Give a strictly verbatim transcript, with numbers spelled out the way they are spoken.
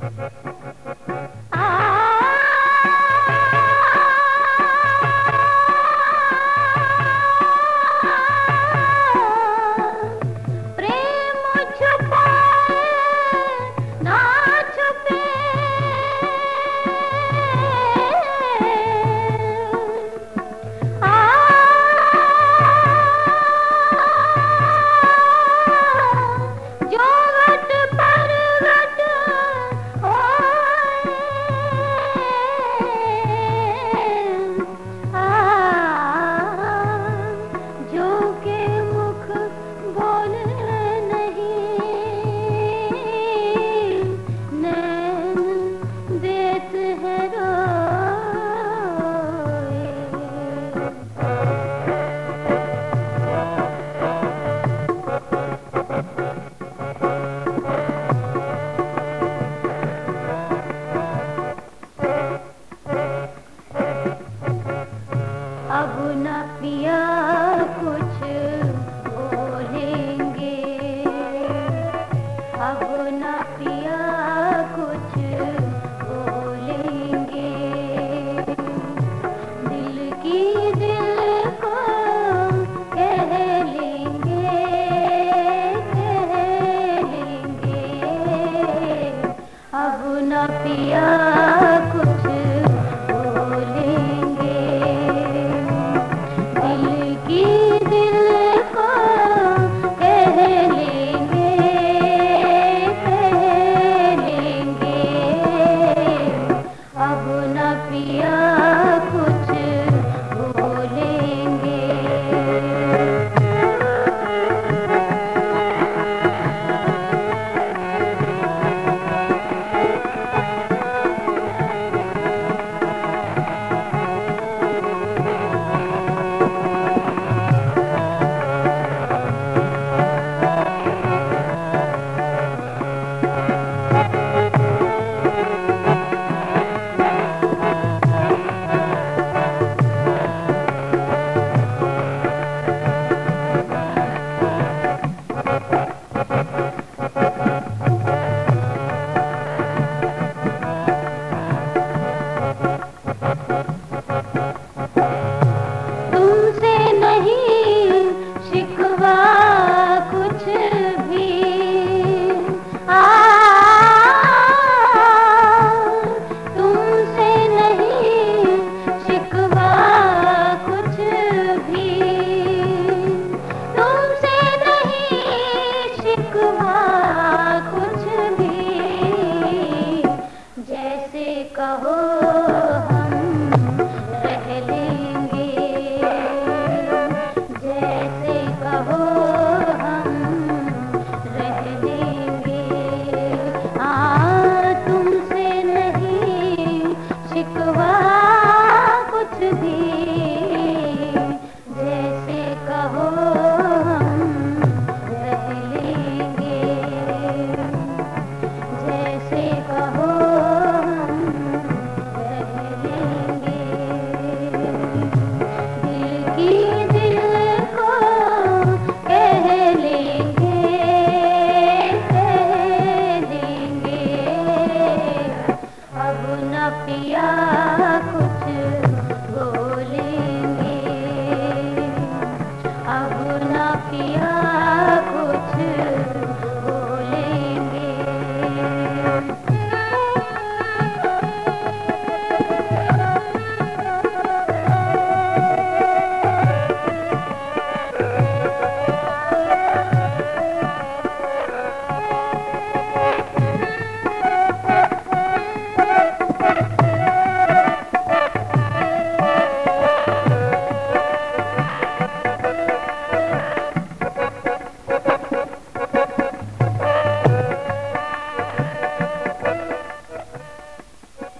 अब न पिया कुछ बोलेंगे, अब न पिया कुछ बोलेंगे, दिल की दिल को कह लेंगे, कह लेंगे, अब न पिया कुछ बोलेंगे, दिल की दिल को कह लेंगे, कह लेंगे, अब न पिया कुछ बोलेंगे। कहो हम रह लेंगे, जैसे कहो हम रह लेंगे, हाँ तुमसे नहीं शिकवा कुछ भी, जैसे कहो हम रह लेंगे, जैसे कहो पिया।